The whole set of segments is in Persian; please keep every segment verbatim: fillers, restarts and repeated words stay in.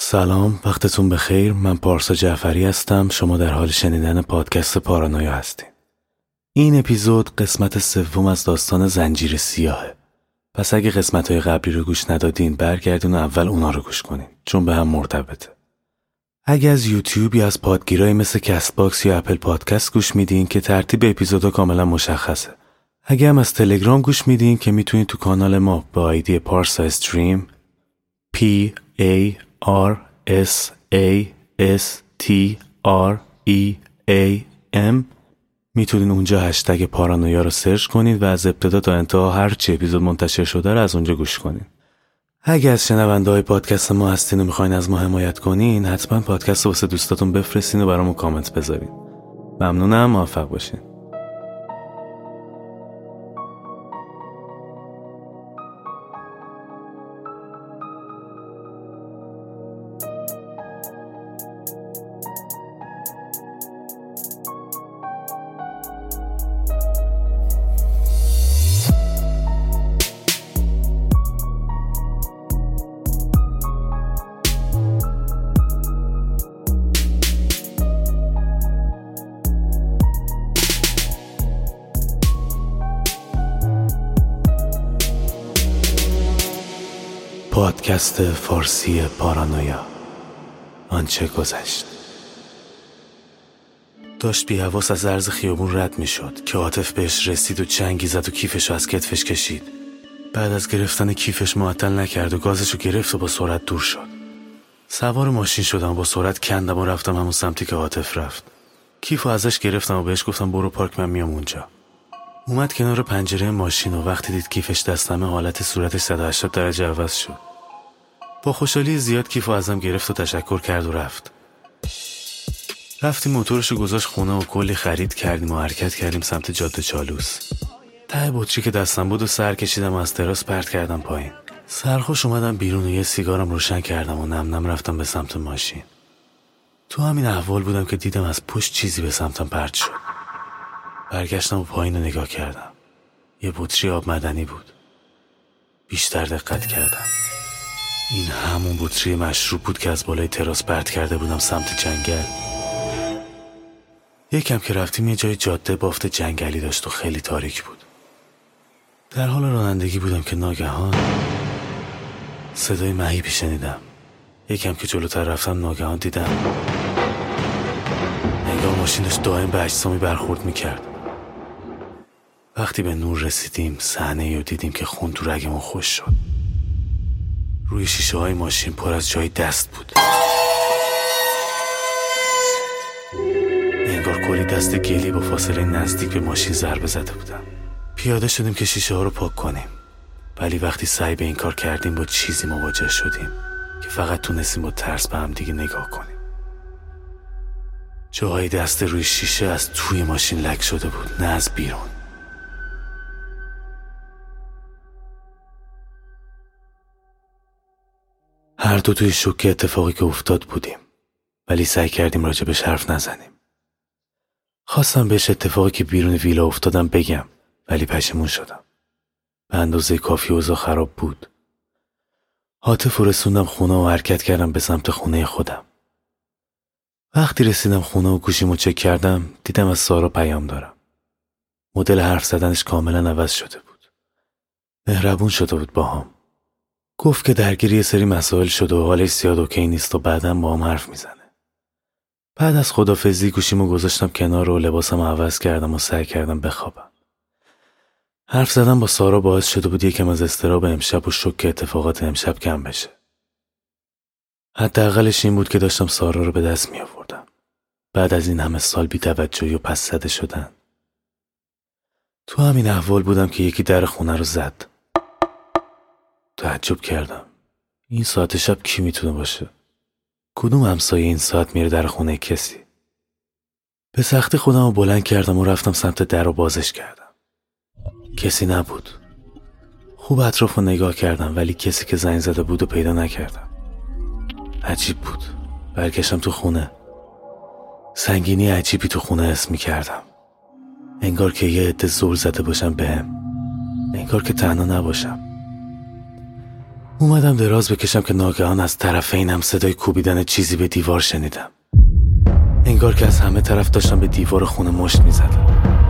سلام، وقتتون بخیر. من پارسا جعفری هستم. شما در حال شنیدن پادکست پارانویا هستین. این اپیزود قسمت سوم از داستان زنجیر سیاهه. پس اگه قسمت‌های قبلی رو گوش ندادین برگردین و اول اونا رو گوش کنین، چون به هم مرتبطه. اگه از یوتیوب یا از پادگیرایی مثل کست باکس یا اپل پادکست گوش میدین که ترتیب اپیزودا کاملا مشخصه. اگه هم از تلگرام گوش میدین که میتونین تو کانال ما با آیدی پارسا استریم P A R S A S T R E A M میتونین اونجا هشتگ پارانویا رو سرچ کنید و از ابتدا تا انتها هر چی اپیزود منتشر شده رو از اونجا گوش کنین. اگه از شنونده های پادکست ما هستین و میخواین از ما حمایت کنین، حتما پادکست رو واسه دوستاتون بفرستین و برامون کامنت بذارین. ممنونم، موفق باشین. پادکست فارسی پارانویا. آنچه گذشت. داشت بی حواس از عرض خیابون رد می شد که عاطف بهش رسید و چنگی زد و کیفش رو از کتفش کشید. بعد از گرفتن کیفش معطل نکرد و گازش رو گرفت و با سرعت دور شد. سوار ماشین شدم و با سرعت کندم و رفتم همون سمتی که عاطف رفت. کیفو ازش گرفتم و بهش گفتم برو پارک، من میام اونجا. اومد کنار پنجره ماشین و وقتی دید کیفش دستمه حالت صورتش صد و هشتاد درجه عوض شد. با خوشحالی زیاد کیفو ازم گرفت و تشکر کرد و رفت. رفتیم موتورشو گذاشت خونه و کلی خرید کردیم و حرکت کردیم سمت جاده چالوس. ته بطری که دستم بود و سر کشیدم و از تراس پرت کردم پایین. سرخوش اومدم بیرون و یه سیگارم روشن کردم و نم نم رفتم به سمت ماشین. تو همین احوال بودم که دیدم از پشت چیزی به سمتم پرت شد. برگشتم و پایین رو نگاه کردم. یه بطری آب معدنی بود. بیشتر دقت کردم. این همون بطری مشروب بود که از بالای تراس پرت کرده بودم سمت جنگل. یکم که رفتیم یه جای جاده بافت جنگلی داشت و خیلی تاریک بود. در حال رانندگی بودم که ناگهان صدای مهیبی شنیدم. یکم که جلوتر رفتم ناگهان دیدم انگار ماشینش دائم به اجسامی برخورد میکرد. وقتی به نور رسیدیم صحنه‌ای رو دیدیم که خون تو رگمون خوش شد. روی شیشه های ماشین پر از جای دست بود. انگار کلی دست گلی با فاصله نزدیک به ماشین ضربه زده بودن. پیاده شدیم که شیشه ها رو پاک کنیم، ولی وقتی سعی به این کار کردیم با چیزی مواجه شدیم که فقط تونستیم با ترس به هم دیگه نگاه کنیم. جاهای دست روی شیشه از توی ماشین لک شده بود، نه از بیرون. هر دو توی شوک اتفاقی که افتاد بودیم، ولی سعی کردیم راجبش حرف نزنیم. خواستم بهش اتفاقی که بیرون ویلا افتادم بگم، ولی پشیمون شدم. به اندازه کافی اوضاع خراب بود. عاطف رسوندم خونه و حرکت کردم به سمت خونه خودم. وقتی رسیدم خونه و گوشیمو چک کردم دیدم از سارا پیام دارم. مدل حرف زدنش کاملا عوض شده بود. مهربون شده بود باهام. گفت که درگیر یه سری مسائل شده و حالش زیاد اوکی نیست و بعداً با هم حرف میزنه. بعد از خدافظی گوشیمو گذاشتم کنار و لباسم عوض کردم و سعی کردم بخوابم. حرف زدن با سارا باعث شده بود یکم از اضطراب امشب و شوک اتفاقات امشب کم بشه. حداقلش این بود که داشتم سارا رو به دست می آوردم. بعد از این همه سال بی توجهی و پس زده شدن. تو همین احوال بودم که یکی در خونه رو زد. تعجب کردم. این ساعت شب کی میتونه باشه؟ کدوم همسایه این ساعت میره در خونه کسی؟ به سختی خودم رو بلند کردم و رفتم سمت در و بازش کردم. کسی نبود. خوب اطراف رو نگاه کردم ولی کسی که زنگ زده بود و پیدا نکردم. عجیب بود. برگشتم تو خونه. سنگینی عجیبی تو خونه حس می‌کردم. انگار که یه عده زور زده باشم بهم. انگار که تنها نباشم. اومدم دراز بکشم که ناگهان از طرفینم صدای کوبیدن چیزی به دیوار شنیدم. انگار که از همه طرف داشتم به دیوار خونه مشت میزدم.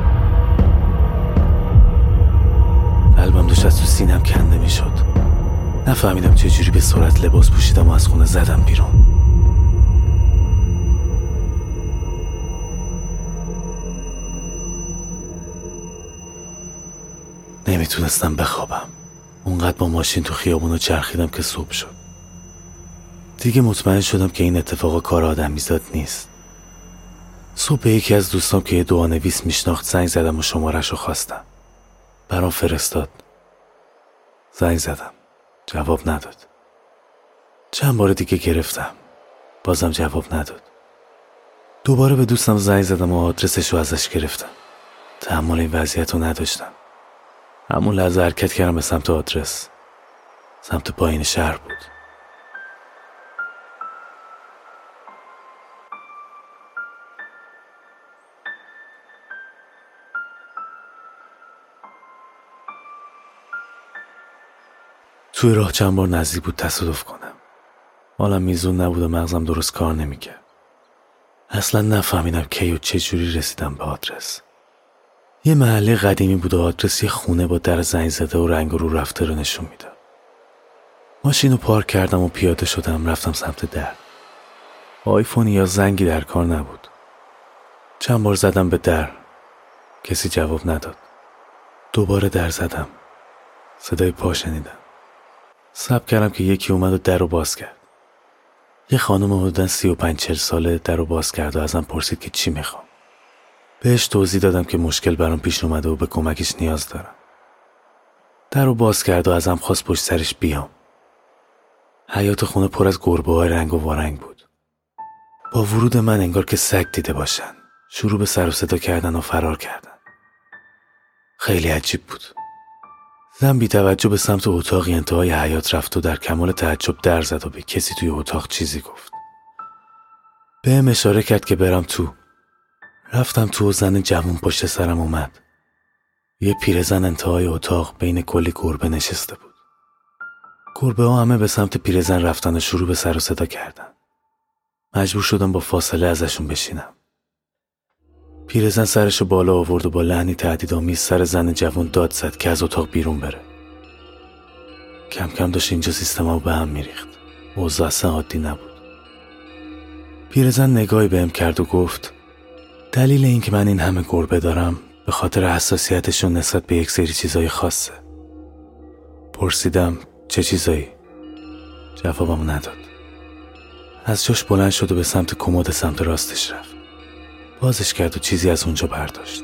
قلبم داشت از تو سینم کنده میشد. نفهمیدم چجوری به سرعت لباس پوشیدم و از خونه زدم بیرون. نمیتونستم بخوابم. اونقدر با ماشین تو خیابونو چرخیدم که صبح شد. دیگه مطمئن شدم که این اتفاقا کار آدمیزاد نیست. صبح به یکی از دوستام که یه دعانویس میشناخت زنگ زدم و شمارش رو خواستم. برام فرستاد. زنگ زدم. جواب نداد. چند بار دیگه گرفتم. بازم جواب نداد. دوباره به دوستم زنگ زدم و آدرسش رو ازش گرفتم. تحمل این وضعیت رو نداشتم. همون لحظه حرکت کردم به سمت آدرس. سمت پایین شهر بود. توی راه چند بار نزدیک بود تصادف کنم. حالم میزون نبود و مغزم درست کار نمیکرد. اصلا نفهمیدم کی و چه جوری رسیدم به آدرس. یه محله قدیمی بود و آدرس یه خونه با در زنگ زده و رنگ رو رفته رو نشون میداد. ماشین رو پارک کردم و پیاده شدم رفتم سمت در. آیفون یا زنگی در کار نبود. چند بار زدم به در. کسی جواب نداد. دوباره در زدم. صدای پا شنیدم. صبر کردم که یکی اومد و در رو باز کرد. یه خانم حدوداً سی و پنج چهل ساله در رو باز کرد و ازم پرسید که چی میخوام. بهش توضیح دادم که مشکل برام پیش اومده و به کمکش نیاز دارم. در رو باز کرد و ازم خواست پشت سرش بیام. حیاط خونه پر از گربه های رنگ و وارنگ بود. با ورود من انگار که سگ دیده باشن. شروع به سر و صدا کردن و فرار کردن. خیلی عجیب بود. زن بی توجه به سمت اتاقی انتهای حیاط رفت و در کمال تعجب در زد و به کسی توی اتاق چیزی گفت. بهم اشاره کرد که برم تو. رفتم تو و زن جوون پشت سرم اومد. یه پیرزن انتهای اتاق بین کلی گربه نشسته بود. گربه ها همه به سمت پیرزن رفتن و شروع به سر و صدا کردن. مجبور شدم با فاصله ازشون بشینم. پیرزن سرشو بالا آورد و با لحنی تهدیدآمیز سر زن جوان داد زد که از اتاق بیرون بره. کم کم داشت اینجا سیستما به هم میریخت. اوضاع اصلا عادی نبود. پیرزن نگاهی بهم کرد و گفت دلیل این که من این همه گربه دارم به خاطر حساسیتشون نسبت به یک سری چیزای خاصه. پرسیدم چه چیزایی؟ جوابم نداد. از جاش بلند شد و به سمت کمد سمت راستش رفت. بازش کرد و چیزی از اونجا برداشت.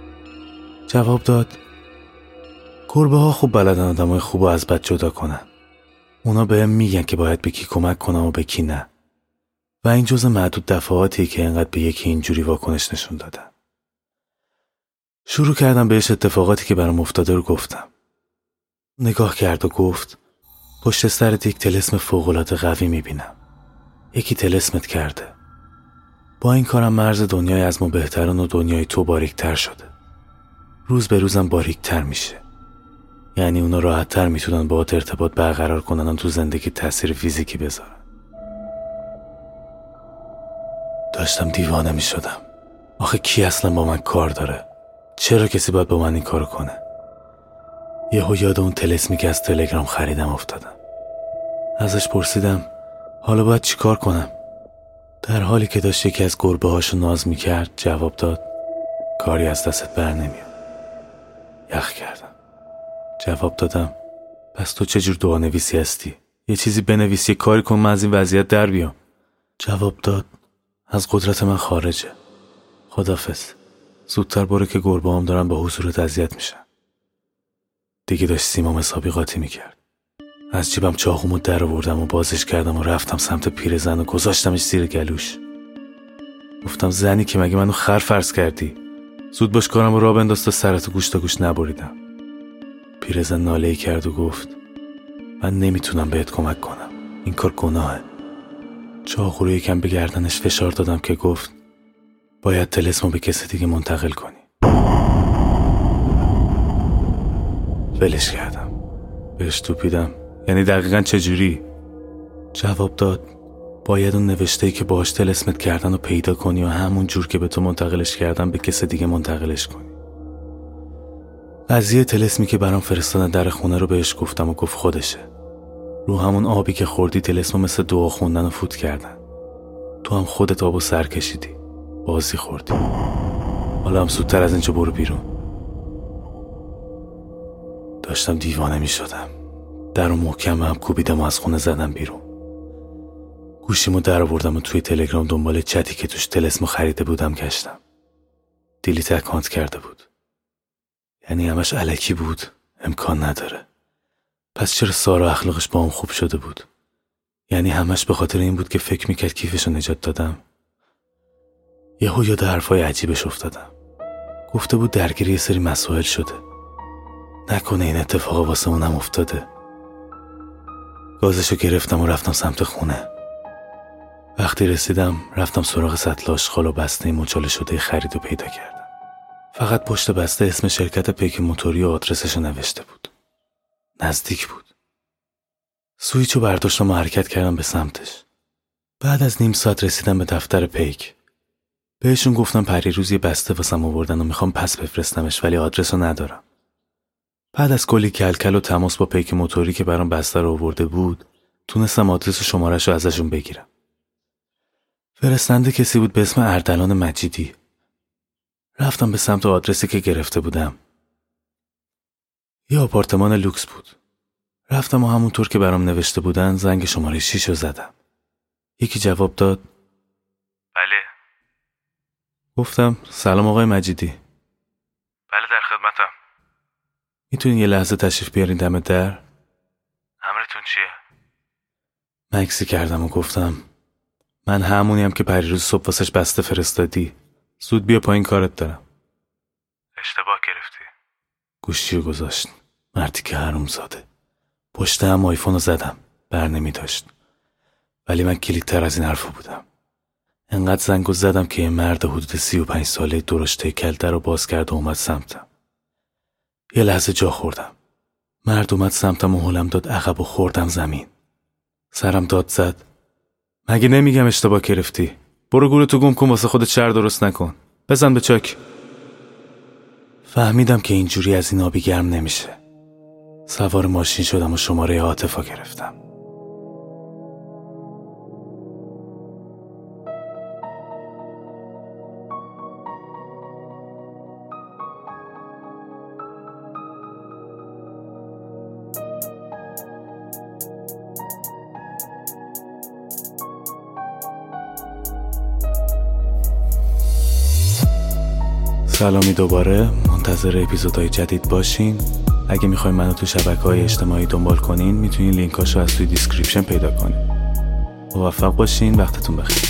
جواب داد گربه ها خوب بلدن آدمای خوب از بد جدا کنن. اونا بهم میگن که باید به کی کمک کنم و به کی نه. و این جزء معدود دفعاتی که انقدر به یکی اینجوری واکنش نشون دادن. شروع کردم بهش اتفاقاتی که برام افتاده رو گفتم. نگاه کرد و گفت پشت سرت یک طلسم فوق‌العاده قوی میبینم. یکی طلسمت کرده. با این کارم مرز دنیای از ما بهتران و دنیای تو باریکتر شده. روز به روزم باریکتر میشه. یعنی اونا راحت‌تر میتونن با ارتباط برقرار کنن و تو زندگی تأثیر فیزیکی بذارن. داشتم دیوانه میشدم. آخه کی اصلا با من کار داره؟ چرا کسی باید با من این کارو کنه؟ یهو یاد اون طلسمی که از تلگرام خریدم افتادم. ازش پرسیدم حالا باید چی کار کنم؟ در حالی که داشت یکی از گربه هاشو ناز میکرد جواب داد کاری از دستت بر نمیاد. یخ کردم. جواب دادم پس تو چجور دعانویسی هستی؟ یه چیزی بنویس، یه کاری کن من از این وضعیت در بیام. جواب داد از قدرت من خارجه. خدافظ. زودتر برو که گربه هم دارن با حضورت اذیت میشن. دیگه داشت سیمام حسابی قاطی میکرد. از جیبم چاقومو در آوردم و بازش کردم و رفتم سمت پیرزن و گذاشتمش زیر گلوش. گفتم زنی که مگه منو خر فرض کردی؟ زود باش کارم رو راه بنداز تا سرتو گوش تا گوش نبریدم. پیرزن ناله‌ای کرد و گفت من نمیتونم بهت کمک کنم. این کار گناهه. چاقو رو یکم به گردنش فشار دادم که گفت باید طلسمو به کسی دیگه منتقل کنی. ولش کردم. بهش توپیدم یعنی دقیقاً چجوری؟ جواب داد باید اون نوشته‌ای که باهاش طلسمت کردن رو پیدا کنی و همون جور که به تو منتقلش کردن به کس دیگه منتقلش کنی. قضیه طلسمی که برام فرستادن در خونه رو بهش گفتم و گفت خودشه. رو همون آبی که خوردی طلسم مثل دعا خوندن و فوت کردن. تو هم خودت آبو سر کشیدی، بازی خوردی. حالا هم زودتر از اینجا برو بیرون. داشتم دیوانه می شدم. در رو محکم هم کوبیدم و از خونه زدم بیرون. گوشیمو در آوردم و توی تلگرام دنبال چتی که توش طلسمو خریده بودم گشتم. دیلیت اکانت کرده بود. یعنی همش الکی بود، امکان نداره. پس چرا سارا اخلاقش با هم خوب شده بود؟ یعنی همش به خاطر این بود که فکر میکرد کیفشو نجات دادم. یهو یاد حرفای عجیبش افتادم. گفته بود درگیر یه سری مسائل شده. نکنه این اتفاقا واسه اونم افتاده. گازشو گرفتم و رفتم سمت خونه. وقتی رسیدم رفتم سراغ سطل آشغال و بسته مچاله شده خرید و پیدا کردم. فقط پشت بسته اسم شرکت پیک موتوری و آدرسشو نوشته بود. نزدیک بود. سویچو برداشتم و حرکت کردم به سمتش. بعد از نیم ساعت رسیدم به دفتر پیک. بهشون گفتم پریروز یه بسته واسم آوردن و میخوام پس بفرستمش ولی آدرسو ندارم. بعد از کلی کلکل و تماس با پیک موتوری که برام بسته رو آورده بود، تونستم آدرس و شماره‌شو ازشون بگیرم. فرستنده کسی بود به اسم اردلان مجیدی. رفتم به سمت آدرسی که گرفته بودم. یه آپارتمان لوکس بود. رفتم و همونطور که برام نوشته بودن زنگ شماره شیش رو زدم. یکی جواب داد. بله. گفتم سلام آقای مجیدی. بله در خدمتم. میتونین یه لحظه تشریف بیارین دم در؟ امرتون چیه؟ مکسی کردم و گفتم من همونیم که پریروز صبح واسش بسته فرستادی. زود بیا پایین کارت دارم. اشتباه گرفتی. گوشیو گذاشت. مردی که حروم زاده. پشت هم آیفون رو زدم. بر نمی داشت. ولی من کلیدتر از این حرفا بودم. انقدر زنگو زدم که یه مرد حدود سی و پنج ساله درشته کلتر رو باز کرد و اومد سمتم. یه لحظه جا خوردم. مرد اومد سمتم و هلم داد عقب و خوردم زمین. سرم داد زد. مگه نمیگم اشتباه گرفتی؟ برو گورتو گم کن واسه خودت شر درست نکن. بزن به چاک. فهمیدم که اینجوری از این آبی گرم نمیشه. سوار ماشین شدم و شماره عاطفا گرفتم. سلامی دوباره، منتظر اپیزودهای جدید باشین. اگه میخواین منو تو شبکه‌های اجتماعی دنبال کنین میتونین لینکاشو از توی دیسکریپشن پیدا کنین. موفق باشین، وقتتون بخیر.